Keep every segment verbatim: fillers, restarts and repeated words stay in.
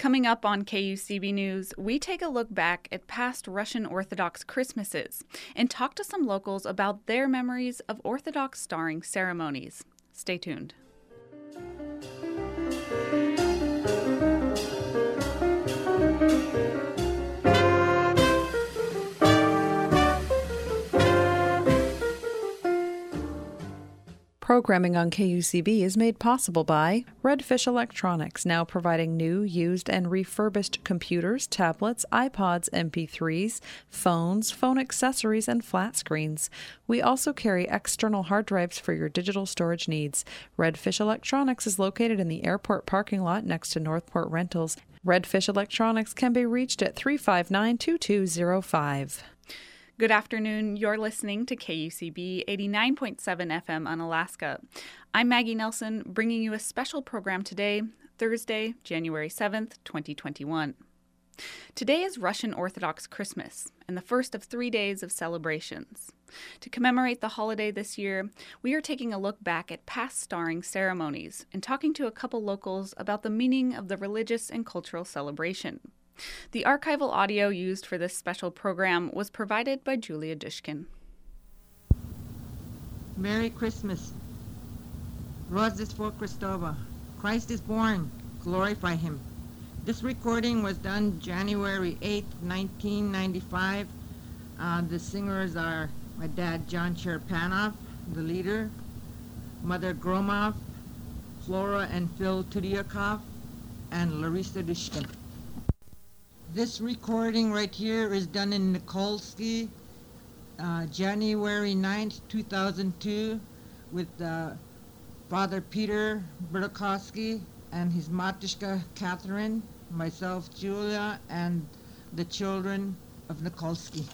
Coming up on K U C B News, we take a look back at past Russian Orthodox Christmases and talk to some locals about their memories of Orthodox starring ceremonies. Stay tuned. Programming on K U C B is made possible by Redfish Electronics, now providing new, used, and refurbished computers, tablets, iPods, M P threes, phones, phone accessories, and flat screens. We also carry external hard drives for your digital storage needs. Redfish Electronics is located in the airport parking lot next to Northport Rentals. Redfish Electronics can be reached at three five nine, two two zero five. Good afternoon. You're listening to K U C B eighty-nine point seven F M Unalaska. I'm Maggie Nelson, bringing you a special program today, Thursday, January seventh, twenty twenty-one. Today is Russian Orthodox Christmas and the first of three days of celebrations. To commemorate the holiday this year, we are taking a look back at past starring ceremonies and talking to a couple locals about the meaning of the religious and cultural celebration. The archival audio used for this special program was provided by Julia Dushkin. Merry Christmas. Rождество Христово. Christ is born. Glorify him. This recording was done January eighth, nineteen ninety-five. Uh, the singers are my dad, John Cherpanov, the leader, Mother Gromov, Flora and Phil Tudyakov, and Larissa Dushkin. This recording right here is done in Nikolsky, uh, January ninth, two thousand two, with uh, Father Peter Berdakovsky and his Matishka Catherine, myself Julia, and the children of Nikolsky.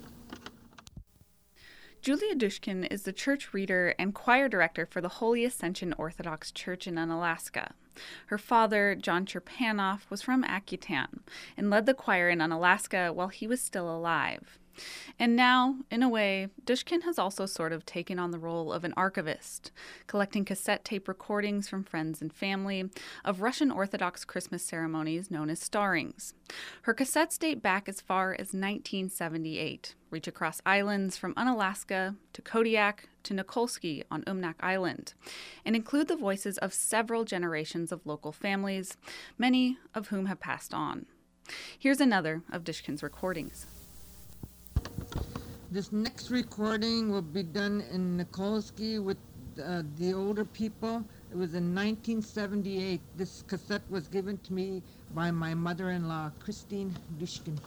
Julia Dushkin is the church reader and choir director for the Holy Ascension Orthodox Church in Unalaska. Her father, John Cherpanov, was from Akutan and led the choir in Unalaska while he was still alive. And now, in a way, Dushkin has also sort of taken on the role of an archivist, collecting cassette tape recordings from friends and family of Russian Orthodox Christmas ceremonies known as starrings. Her cassettes date back as far as nineteen seventy-eight, reach across islands from Unalaska to Kodiak to Nikolsky on Umnak Island, and include the voices of several generations of local families, many of whom have passed on. Here's another of Dushkin's recordings. This next recording will be done in Nikolsky with uh, the older people. It was in nineteen seventy-eight. This cassette was given to me by my mother-in-law, Christine Dushkin.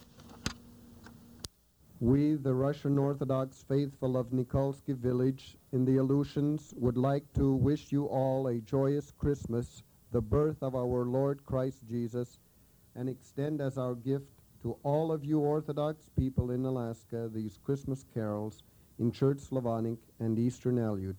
We, the Russian Orthodox faithful of Nikolsky village in the Aleutians, would like to wish you all a joyous Christmas, the birth of our Lord Christ Jesus, and extend as our gift to all of you Orthodox people in Alaska these Christmas carols in Church Slavonic and Eastern Aleut.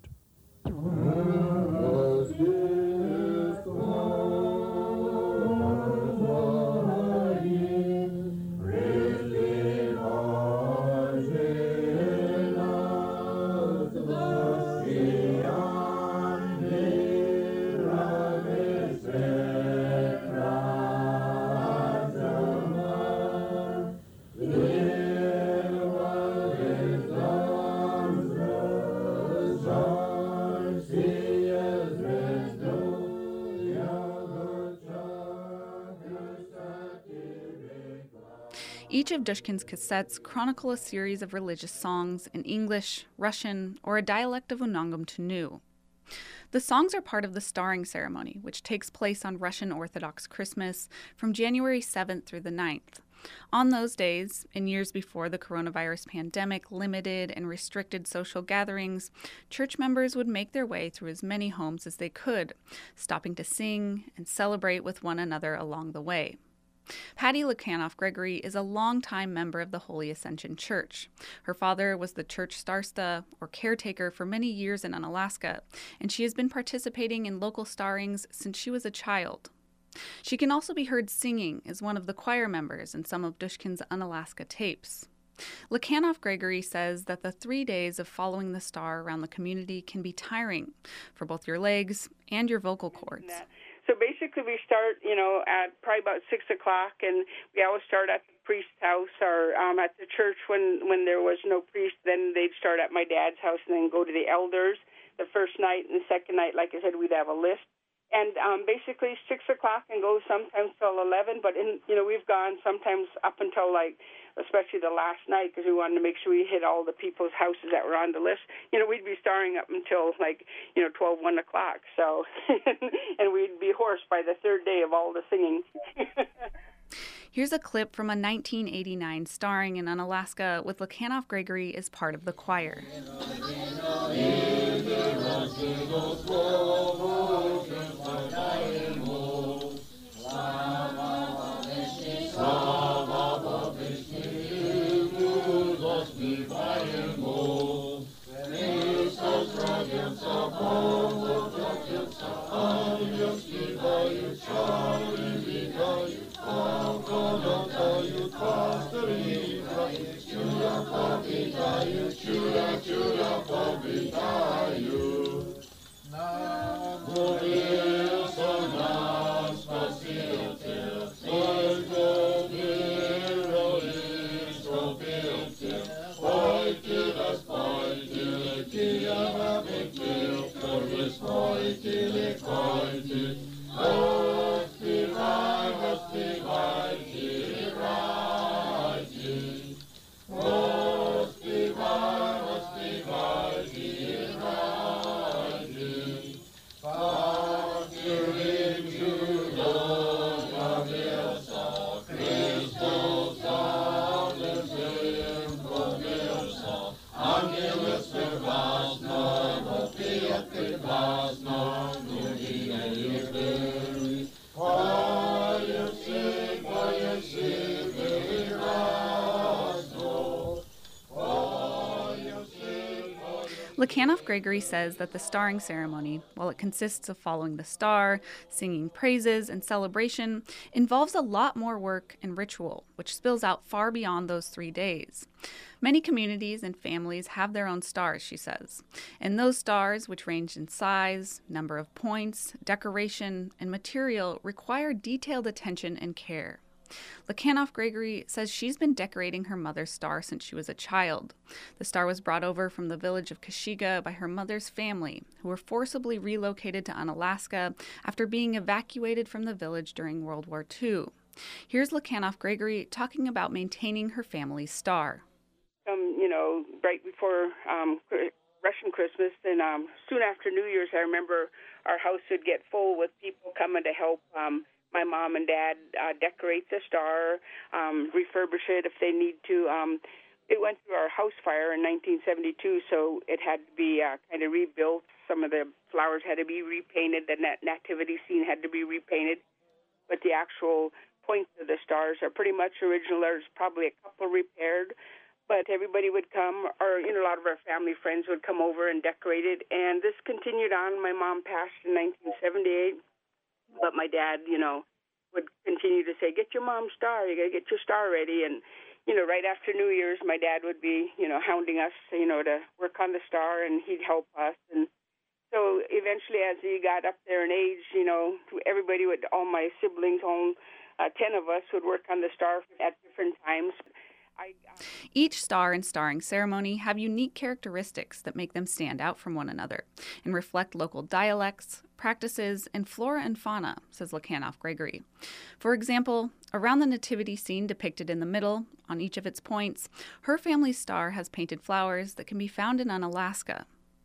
Each of Dushkin's cassettes chronicle a series of religious songs in English, Russian, or a dialect of Unangam Tunu. The songs are part of the starring ceremony, which takes place on Russian Orthodox Christmas from January seventh through the ninth. On those days, in years before the coronavirus pandemic limited and restricted social gatherings, church members would make their way through as many homes as they could, stopping to sing and celebrate with one another along the way. Patty Lukanoff Gregory is a longtime member of the Holy Ascension Church. Her father was the church starsta, or caretaker, for many years in Unalaska, and she has been participating in local starrings since she was a child. She can also be heard singing as one of the choir members in some of Dushkin's Unalaska tapes. Lukanoff Gregory says that the three days of following the star around the community can be tiring for both your legs and your vocal cords. So basically we start, you know, at probably about six o'clock, and we always start at the priest's house or um, at the church when, when there was no priest. Then they'd start at my dad's house and then go to the elders the first night, and the second night, like I said, we'd have a list. And um, basically six o'clock and go sometimes till eleven, but, in, you know, we've gone sometimes up until, like, especially the last night because we wanted to make sure we hit all the people's houses that were on the list. You know, we'd be starring up until, like, you know, twelve, one o'clock. So, and we'd be hoarse by the third day of all the singing. Here's a clip from a nineteen eighty-nine starring in Unalaska with Lukanov Gregory as part of the choir. Lukanov Gregory says that the starring ceremony, while it consists of following the star, singing praises, and celebration, involves a lot more work and ritual, which spills out far beyond those three days. Many communities and families have their own stars, she says, and those stars, which range in size, number of points, decoration, and material, require detailed attention and care. Lukanov Gregory says she's been decorating her mother's star since she was a child. The star was brought over from the village of Kashiga by her mother's family, who were forcibly relocated to Unalaska after being evacuated from the village during World War Two. Here's Lukanov Gregory talking about maintaining her family's star. Um, you know, right before um, Russian Christmas and um, soon after New Year's, I remember our house would get full with people coming to help um, my mom and dad uh, decorate the star, um, refurbish it if they need to. Um, it went through our house fire in nineteen seventy-two, so it had to be uh, kind of rebuilt. Some of the flowers had to be repainted. The nat- nativity scene had to be repainted. But the actual points of the stars are pretty much original. There's probably a couple repaired. But everybody would come, or, you know, a lot of our family friends would come over and decorate it. And this continued on. My mom passed in nineteen seventy-eight. But my dad, you know, would continue to say, get your mom's star, you got to get your star ready. And, you know, right after New Year's, my dad would be, you know, hounding us, you know, to work on the star, and he'd help us. And so eventually, as he got up there in age, you know, everybody would, all my siblings, all uh, ten of us would work on the star at different times. I, uh... Each star and starring ceremony have unique characteristics that make them stand out from one another and reflect local dialects, practices, and flora and fauna, says Lukanov Gregory. For example, around the nativity scene depicted in the middle, on each of its points, her family's star has painted flowers that can be found in Unalaska.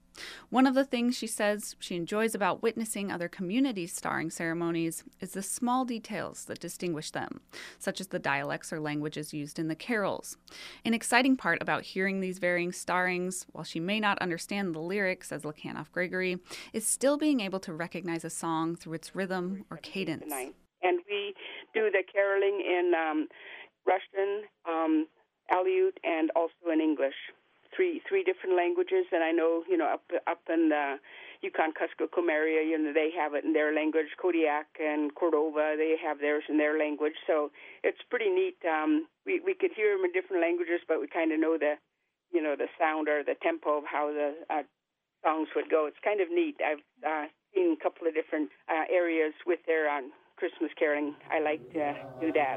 One of the things she says she enjoys about witnessing other communities' starring ceremonies is the small details that distinguish them, such as the dialects or languages used in the carols. An exciting part about hearing these varying starrings, while she may not understand the lyrics, as Lukanov Gregory, is still being able to recognize a song through its rhythm or cadence. And we do the caroling in um, Russian, um, Aleut, and also in English. Three three different languages, and I know, you know, up up in the Yukon-Kuskokwim area, you know, they have it in their language. Kodiak and Cordova, they have theirs in their language. So it's pretty neat. Um, we we could hear them in different languages, but we kind of know the, you know, the sound or the tempo of how the uh, songs would go. It's kind of neat. I've uh, in a couple of different uh, areas with their um, Christmas caroling. I like to do that.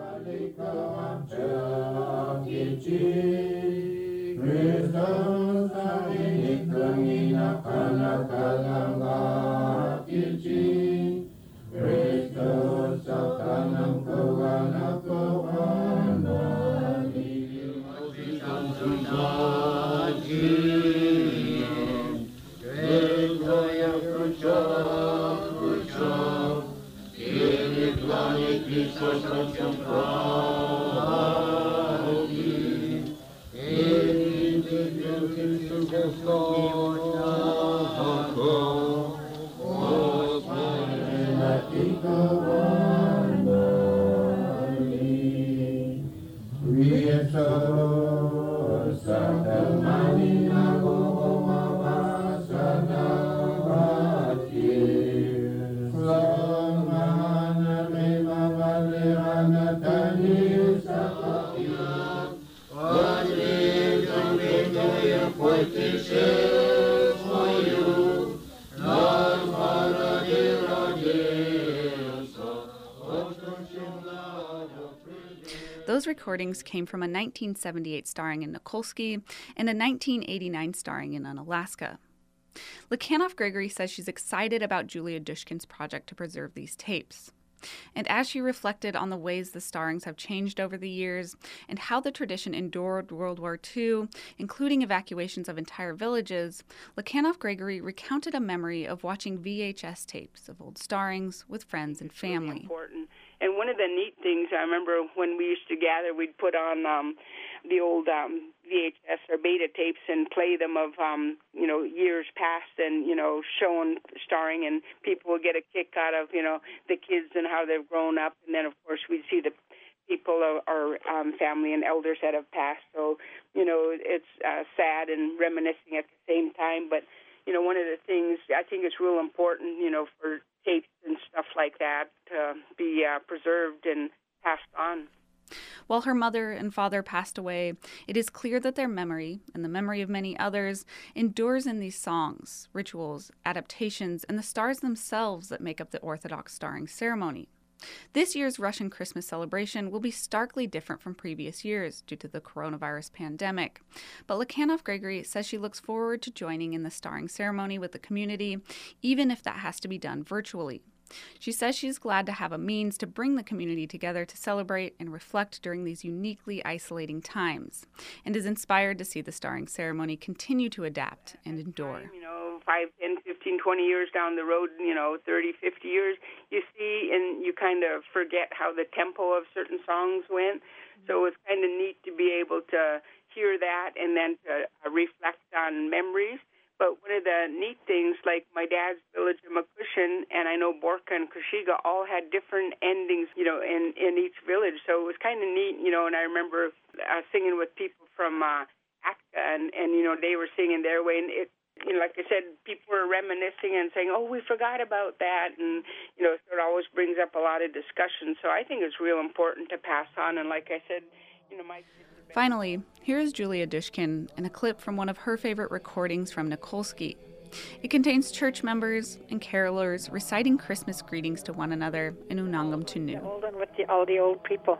Those recordings came from a nineteen seventy-eight starring in Nikolsky and a nineteen eighty-nine starring in Unalaska. Lukianoff Gregory says she's excited about Julia Dushkin's project to preserve these tapes. And as she reflected on the ways the starrings have changed over the years and how the tradition endured World War Two, including evacuations of entire villages, Lukianoff Gregory recounted a memory of watching V H S tapes of old starrings with friends and family. Really important. And one of the neat things, I remember when we used to gather, we'd put on um, the old um, V H S or beta tapes and play them of, um, you know, years past and, you know, showing starring, and people would get a kick out of, you know, the kids and how they've grown up. And then, of course, we'd see the people or, or um, family and elders that have passed. So, you know, it's uh, sad and reminiscing at the same time. But, you know, one of the things I think it's real important, you know, for tapes and stuff like that to be uh, preserved and passed on. While her mother and father passed away, it is clear that their memory, and the memory of many others, endures in these songs, rituals, adaptations, and the stars themselves that make up the Orthodox starring ceremony. This year's Russian Christmas celebration will be starkly different from previous years due to the coronavirus pandemic. But Lukianoff Gregory says she looks forward to joining in the starring ceremony with the community, even if that has to be done virtually. She says she's glad to have a means to bring the community together to celebrate and reflect during these uniquely isolating times, and is inspired to see the starring ceremony continue to adapt and endure. You know, five, ten, fifteen, twenty years down the road, you know, thirty, fifty years, you see and you kind of forget how the tempo of certain songs went. So it's kind of neat to be able to hear that and then to uh, reflect on memories. But one of the neat things, like my dad's village of Makushin, and I know Borka and Kashiga all had different endings, you know, in, in each village. So it was kind of neat, you know, and I remember uh, singing with people from uh, Atka, and, and, you know, they were singing their way. And, it, you know, like I said, people were reminiscing and saying, oh, we forgot about that. And, you know, so it always brings up a lot of discussion. So I think it's real important to pass on. And like I said, you know, my... Finally, here is Julia Dushkin in a clip from one of her favorite recordings from Nikolsky. It contains church members and carolers reciting Christmas greetings to one another in Unangam Tunu. Hold on with the, all the old people.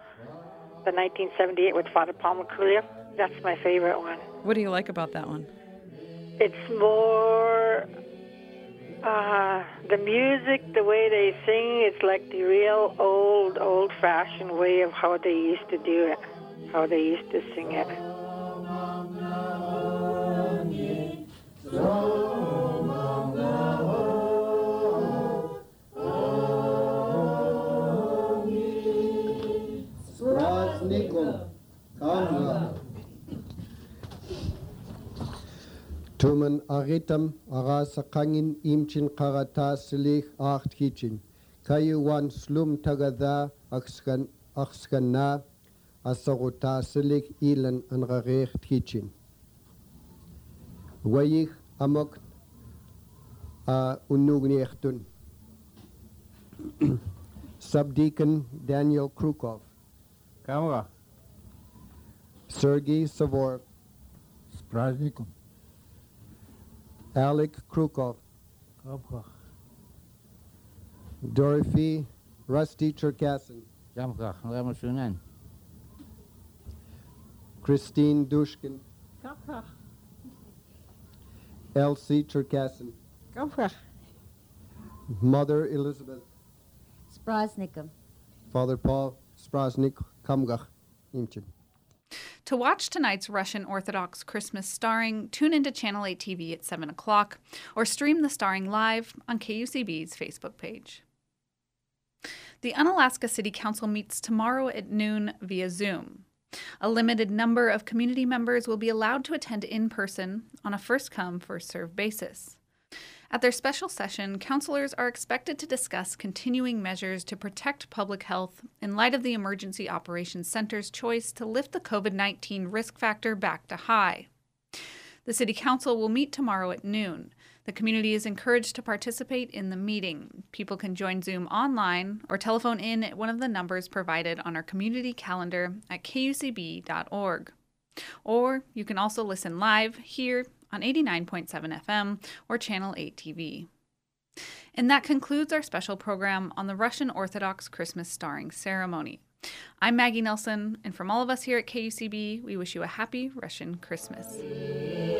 The nineteen seventy-eight with Father Palmaculia, that's my favorite one. What do you like about that one? It's more uh, the music, the way they sing. It's like the real old, old-fashioned way of how they used to do it. How they used to sing it. Tumen aritam arasa kangin imchin karata silich acht kitchen. Kayu wan slum tagada akskan akskana asagota silich ilan an rarecht kitchen. Wayich amok a unugniechtun. Subdeacon Daniel Krukov. Камера. Sergei Savor. С праздником. Alec Krukov. Kopkach. Dorothy Rusty Cherkassin. Jamkach. Ramashunan. Christine Dushkin. Kopkach. Elsie Cherkassin. Kopkach. Mother Elizabeth. Sprosnikum. Father Paul Sprosnik Kamgach. Imchin. To watch tonight's Russian Orthodox Christmas starring, tune into Channel eight T V at seven o'clock or stream the starring live on K U C B's Facebook page. The Unalaska City Council meets tomorrow at noon via Zoom. A limited number of community members will be allowed to attend in person on a first-come, first-served basis. At their special session, councilors are expected to discuss continuing measures to protect public health in light of the Emergency Operations Center's choice to lift the COVID nineteen risk factor back to high. The City Council will meet tomorrow at noon. The community is encouraged to participate in the meeting. People can join Zoom online or telephone in at one of the numbers provided on our community calendar at K U C B dot org. Or you can also listen live here on eighty-nine point seven F M or Channel eight T V. And that concludes our special program on the Russian Orthodox Christmas starring ceremony. I'm Maggie Nelson, and from all of us here at K U C B, we wish you a happy Russian Christmas.